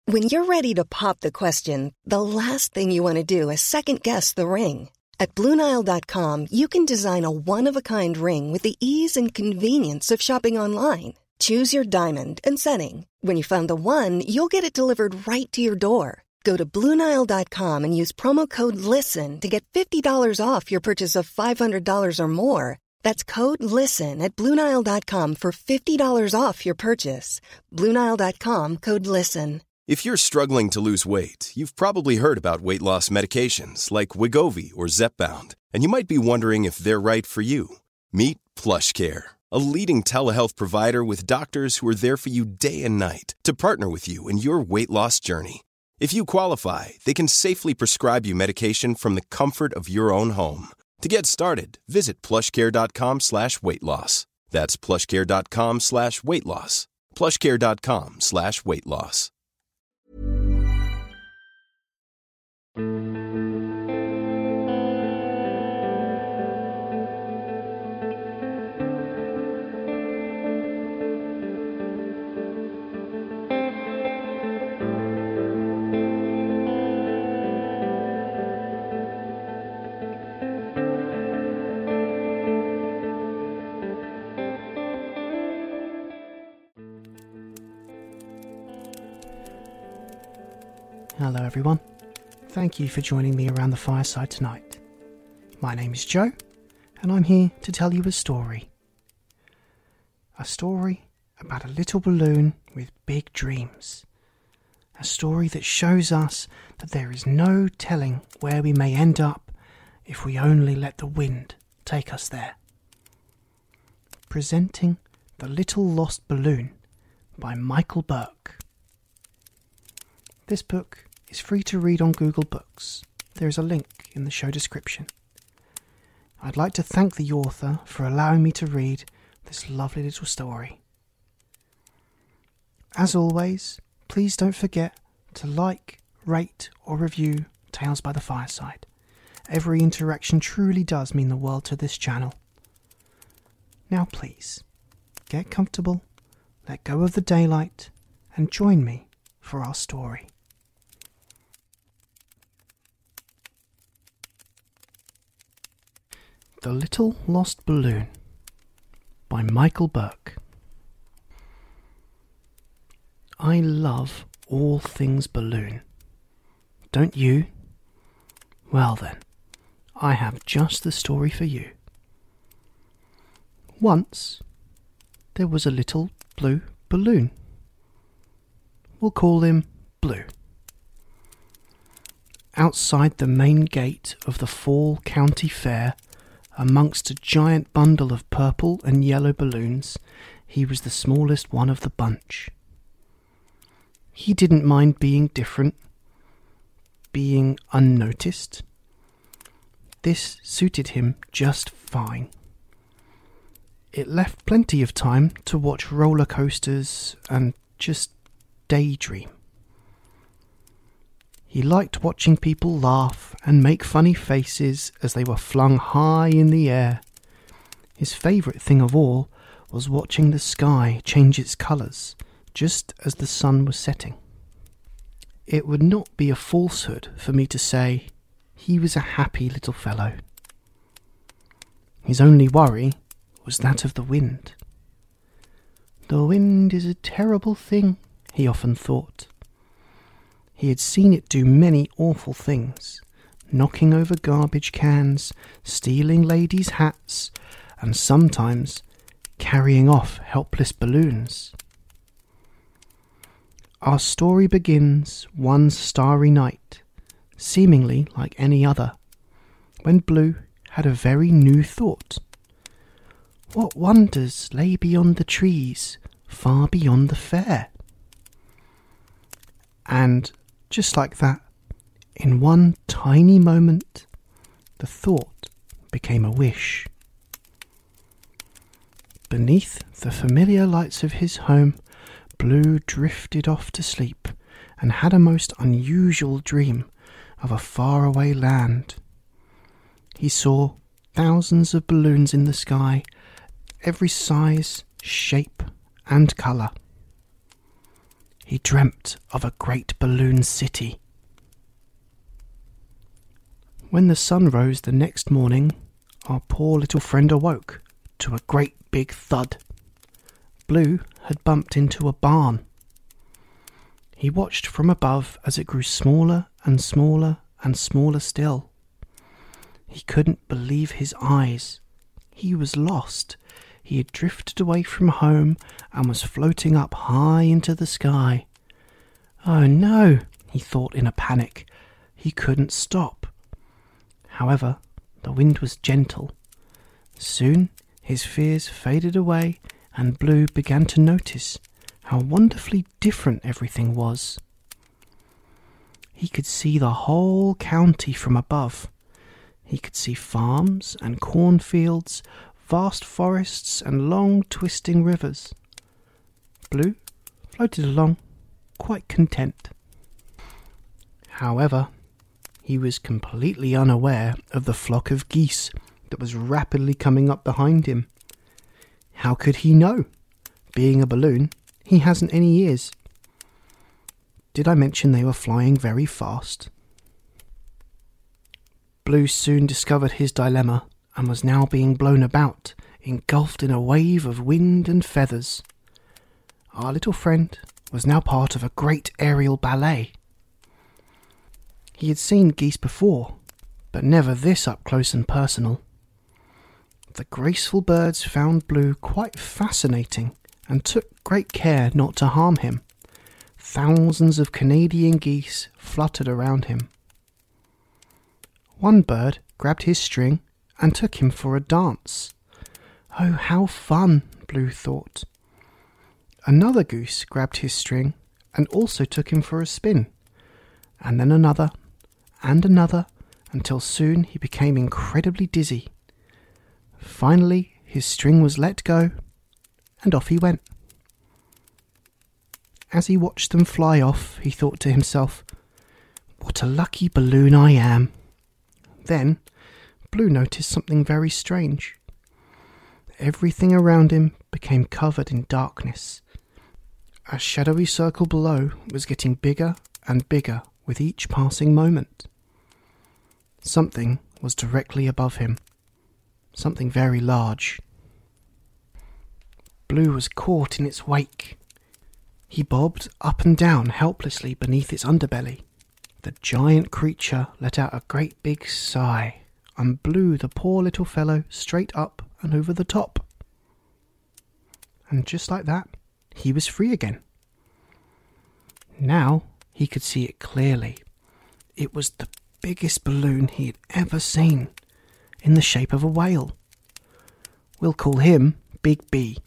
When you're ready to pop the question, the last thing you want to do is second-guess the ring. At BlueNile.com, you can design a one-of-a-kind ring with the ease and convenience of shopping online. Choose your diamond and setting. When you find the one, you'll get it delivered right to your door. Go to BlueNile.com and use promo code LISTEN to get $50 off your purchase of $500 or more. That's code LISTEN at BlueNile.com for $50 off your purchase. BlueNile.com, code LISTEN. If you're struggling to lose weight, you've probably heard about weight loss medications like Wegovy or Zepbound, and you might be wondering if they're right for you. Meet PlushCare, a leading telehealth provider with doctors who are there for you day and night to partner with you in your weight loss journey. If you qualify, they can safely prescribe you medication from the comfort of your own home. To get started, visit plushcare.com/weightloss. That's plushcare.com/weightloss. plushcare.com/weightloss. Hello everyone, thank you for joining me around the fireside tonight. My name is Joe, and I'm here to tell you a story. A story about a little balloon with big dreams. A story that shows us that there is no telling where we may end up if we only let the wind take us there. Presenting The Little Lost Balloon by Michael Burke. This book is free to read on Google Books. There is a link in the show description. I'd like to thank the author for allowing me to read this lovely little story. As always, please don't forget to like, rate or review Tales by the Fireside. Every interaction truly does mean the world to this channel. Now please, get comfortable, let go of the daylight and join me for our story. The Little Lost Balloon by Michael Burke. I love all things balloon. Don't you? Well then, I have just the story for you. Once, there was a little blue balloon. We'll call him Blue. Outside the main gate of the Fall County Fair, amongst a giant bundle of purple and yellow balloons, he was the smallest one of the bunch. He didn't mind being different, being unnoticed. This suited him just fine. It left plenty of time to watch roller coasters and just daydream. He liked watching people laugh and make funny faces as they were flung high in the air. His favourite thing of all was watching the sky change its colours just as the sun was setting. It would not be a falsehood for me to say he was a happy little fellow. His only worry was that of the wind. The wind is a terrible thing, he often thought. He had seen it do many awful things, knocking over garbage cans, stealing ladies' hats, and sometimes carrying off helpless balloons. Our story begins one starry night, seemingly like any other, when Blue had a very new thought. What wonders lay beyond the trees, far beyond the fair? And just like that, in one tiny moment, the thought became a wish. Beneath the familiar lights of his home, Blue drifted off to sleep and had a most unusual dream of a faraway land. He saw thousands of balloons in the sky, every size, shape and colour. he dreamt of a great balloon city. When the sun rose the next morning, our poor little friend awoke to a great big thud. Blue had bumped into a barn. He watched from above as it grew smaller and smaller and smaller still. He couldn't believe his eyes. He was lost. He had drifted away from home and was floating up high into the sky. Oh no, he thought in a panic. He couldn't stop. However, the wind was gentle. Soon his fears faded away and Blue began to notice how wonderfully different everything was. He could see the whole county from above. He could see farms and cornfields, vast forests and long twisting rivers. Blue floated along, quite content. However, he was completely unaware of the flock of geese that was rapidly coming up behind him. How could he know? Being a balloon, he hasn't any ears. Did I mention they were flying very fast? Blue soon discovered his dilemma and was now being blown about, engulfed in a wave of wind and feathers. Our little friend was now part of a great aerial ballet. He had seen geese before, but never this up close and personal. The graceful birds found Blue quite fascinating and took great care not to harm him. Thousands of Canadian geese fluttered around him. One bird grabbed his string and took him for a dance. Oh, how fun, Blue thought. Another goose grabbed his string and also took him for a spin, and then another, and another, until soon he became incredibly dizzy. Finally, his string was let go, and off he went. As he watched them fly off, he thought to himself, "What a lucky balloon I am." Then, Blue noticed something very strange. Everything around him became covered in darkness. A shadowy circle below was getting bigger and bigger with each passing moment. Something was directly above him. Something very large. Blue was caught in its wake. He bobbed up and down helplessly beneath its underbelly. The giant creature let out a great big sigh and blew the poor little fellow straight up and over the top. And just like that, he was free again. Now he could see it clearly. It was the biggest balloon he had ever seen, in the shape of a whale. We'll call him Big B.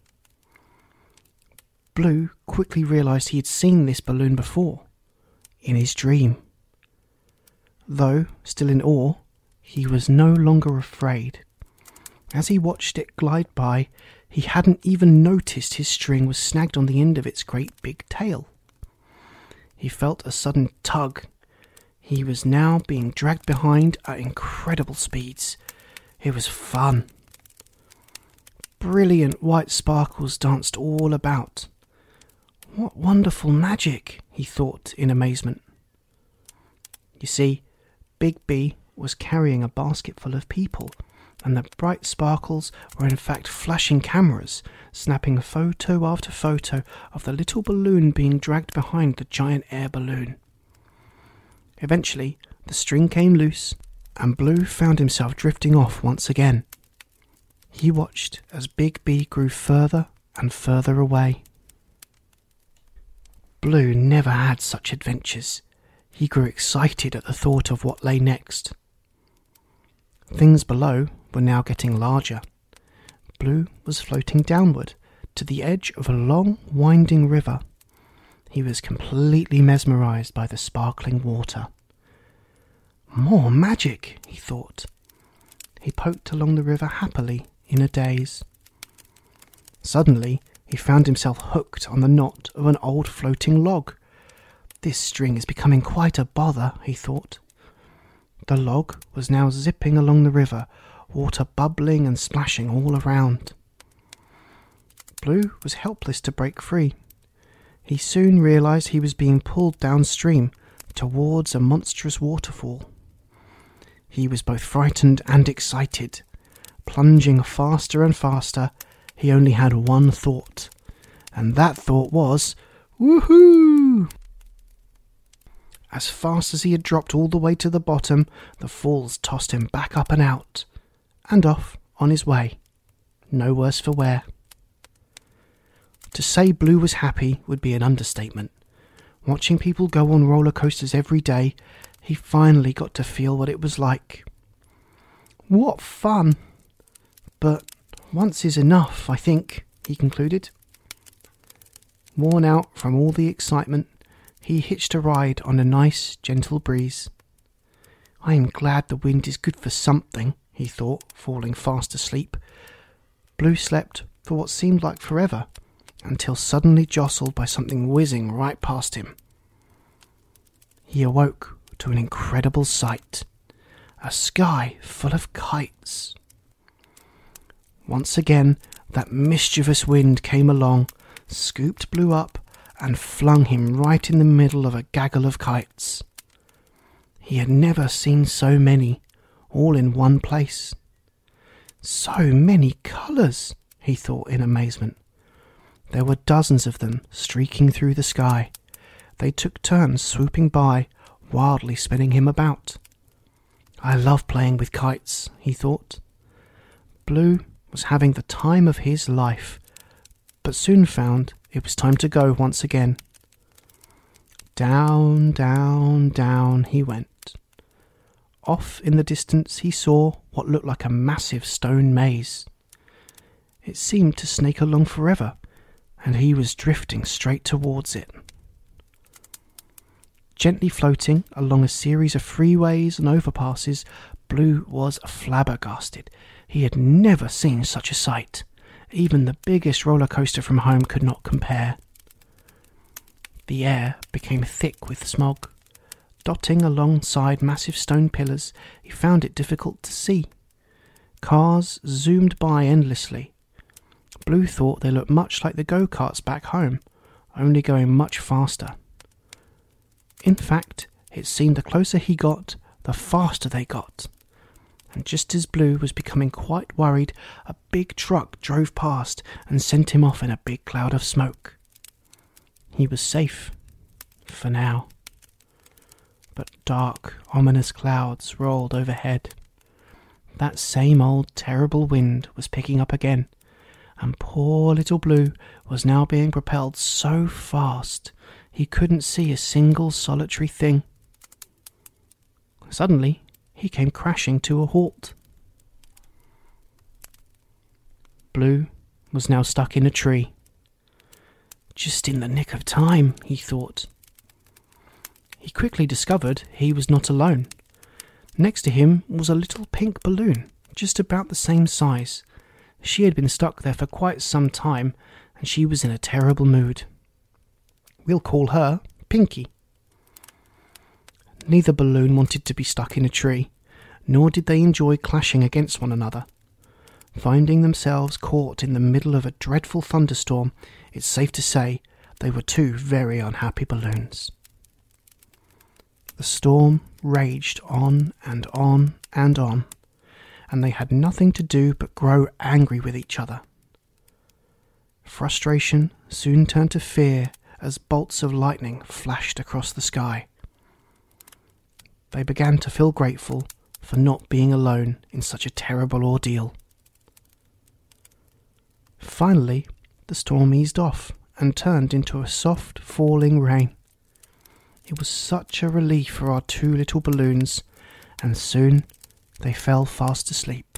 Blue quickly realised he had seen this balloon before, in his dream. Though still in awe, he was no longer afraid. As he watched it glide by, he hadn't even noticed his string was snagged on the end of its great big tail. He felt a sudden tug. He was now being dragged behind at incredible speeds. It was fun. Brilliant white sparkles danced all about. What wonderful magic, he thought in amazement. You see, Big B was carrying a basket full of people, and the bright sparkles were in fact flashing cameras, snapping photo after photo of the little balloon being dragged behind the giant air balloon. Eventually, the string came loose, and Blue found himself drifting off once again. He watched as Big B grew further and further away. Blue never had such adventures. He grew excited at the thought of what lay next. Things below were now getting larger. Blue was floating downward to the edge of a long, winding river. He was completely mesmerised by the sparkling water. More magic, he thought. He poked along the river happily in a daze. Suddenly, he found himself hooked on the knot of an old floating log. This string is becoming quite a bother, he thought. The log was now zipping along the river, water bubbling and splashing all around. Blue was helpless to break free. He soon realised he was being pulled downstream towards a monstrous waterfall. He was both frightened and excited. Plunging faster and faster, he only had one thought, and that thought was, "Woohoo!" As fast as he had dropped all the way to the bottom, the falls tossed him back up and out, and off on his way, no worse for wear. To say Blue was happy would be an understatement. Watching people go on roller coasters every day, he finally got to feel what it was like. What fun! But once is enough, I think, he concluded. Worn out from all the excitement, he hitched a ride on a nice, gentle breeze. I am glad the wind is good for something, he thought, falling fast asleep. Blue slept for what seemed like forever, until suddenly jostled by something whizzing right past him. He awoke to an incredible sight, a sky full of kites. Once again, that mischievous wind came along, scooped Blue up, and flung him right in the middle of a gaggle of kites. He had never seen so many, all in one place. So many colours, he thought in amazement. There were dozens of them streaking through the sky. They took turns swooping by, wildly spinning him about. I love playing with kites, he thought. Blue was having the time of his life, but soon found it was time to go once again. Down, down, down he went. Off in the distance he saw what looked like a massive stone maze. It seemed to snake along forever, and he was drifting straight towards it. Gently floating along a series of freeways and overpasses, Blue was flabbergasted. He had never seen such a sight. Even the biggest roller coaster from home could not compare. The air became thick with smog. Dotting alongside massive stone pillars, he found it difficult to see. Cars zoomed by endlessly. Blue thought they looked much like the go-karts back home, only going much faster. In fact, it seemed the closer he got, the faster they got. And just as Blue was becoming quite worried, a big truck drove past and sent him off in a big cloud of smoke. He was safe, for now. But dark, ominous clouds rolled overhead. That same old terrible wind was picking up again, and poor little Blue was now being propelled so fast he couldn't see a single solitary thing. Suddenly, he came crashing to a halt. Blue was now stuck in a tree. Just in the nick of time, he thought. He quickly discovered he was not alone. Next to him was a little pink balloon, just about the same size. She had been stuck there for quite some time, and she was in a terrible mood. We'll call her Pinky. Neither balloon wanted to be stuck in a tree, nor did they enjoy clashing against one another. Finding themselves caught in the middle of a dreadful thunderstorm, it's safe to say they were two very unhappy balloons. The storm raged on and on and on, and they had nothing to do but grow angry with each other. Frustration soon turned to fear as bolts of lightning flashed across the sky. They began to feel grateful for not being alone in such a terrible ordeal. Finally, the storm eased off and turned into a soft falling rain. It was such a relief for our two little balloons, and soon they fell fast asleep.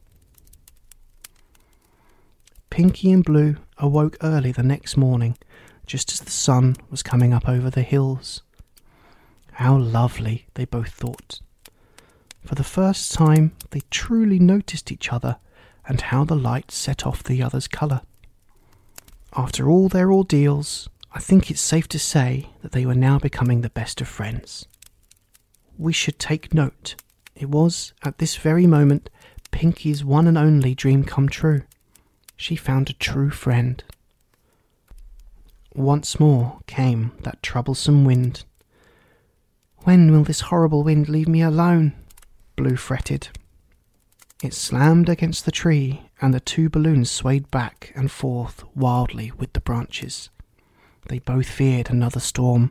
Pinky and Blue awoke early the next morning, just as the sun was coming up over the hills. How lovely, they both thought. For the first time, they truly noticed each other and how the light set off the other's colour. After all their ordeals, I think it's safe to say that they were now becoming the best of friends. We should take note. It was, at this very moment, Pinky's one and only dream come true. She found a true friend. once more came that troublesome wind. "When will this horrible wind leave me alone?" Blue fretted. It slammed against the tree, and the two balloons swayed back and forth wildly with the branches. They both feared another storm.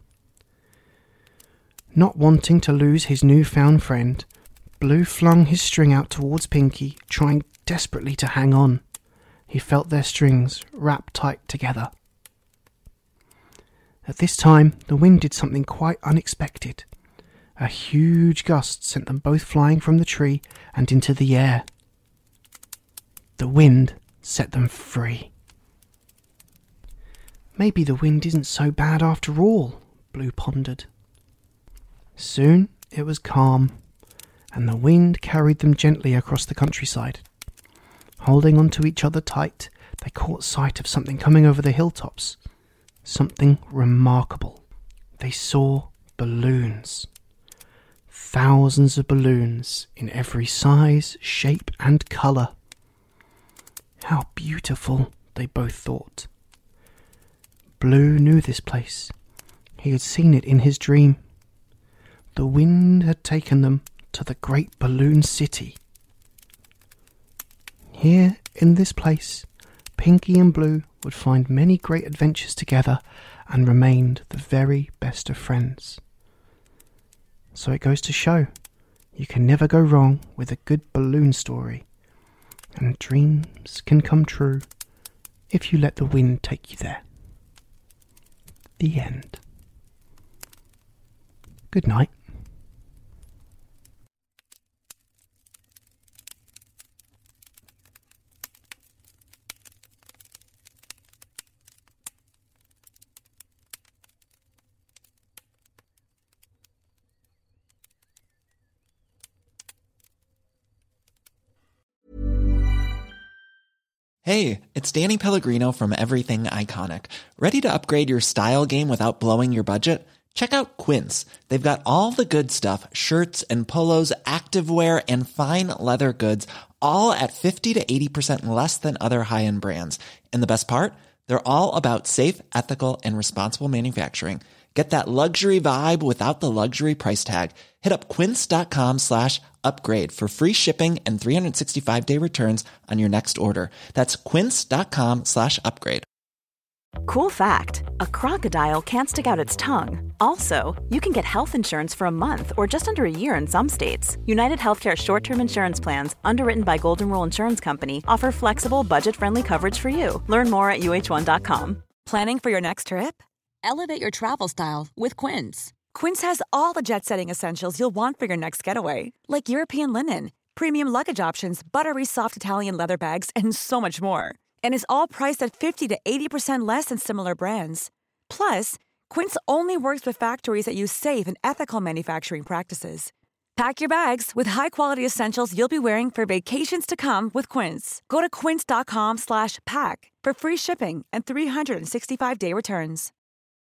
Not wanting to lose his newfound friend, Blue flung his string out towards Pinky, trying desperately to hang on. He felt their strings wrapped tight together. At this time, the wind did something quite unexpected. A huge gust sent them both flying from the tree and into the air. The wind set them free. "Maybe the wind isn't so bad after all," Blue pondered. Soon it was calm, and the wind carried them gently across the countryside. Holding on to each other tight, they caught sight of something coming over the hilltops. Something remarkable. They saw balloons. Thousands of balloons in every size, shape, and colour. How beautiful, they both thought. Blue knew this place. He had seen it in his dream. The wind had taken them to the great balloon city. Here, in this place, Pinky and Blue would find many great adventures together and remained the very best of friends. So it goes to show, you can never go wrong with a good balloon story, and dreams can come true if you let the wind take you there. The end. Good night. Hey, it's Danny Pellegrino from Everything Iconic. Ready to upgrade your style game without blowing your budget? Check out Quince. They've got all the good stuff, shirts and polos, activewear, and fine leather goods, all at 50 to 80% less than other high-end brands. And the best part? They're all about safe, ethical, and responsible manufacturing. Get that luxury vibe without the luxury price tag. Hit up quince.com/upgrade for free shipping and 365-day returns on your next order. That's quince.com/upgrade. Cool fact, a crocodile can't stick out its tongue. Also, you can get health insurance for a month or just under a year in some states. United Healthcare short-term insurance plans, underwritten by Golden Rule Insurance Company, offer flexible, budget-friendly coverage for you. Learn more at uh1.com. Planning for your next trip? Elevate your travel style with Quince. Quince has all the jet-setting essentials you'll want for your next getaway, like European linen, premium luggage options, buttery soft Italian leather bags, and so much more. And is all priced at 50 to 80% less than similar brands. Plus, Quince only works with factories that use safe and ethical manufacturing practices. Pack your bags with high-quality essentials you'll be wearing for vacations to come with Quince. Go to quince.com/pack for free shipping and 365-day returns.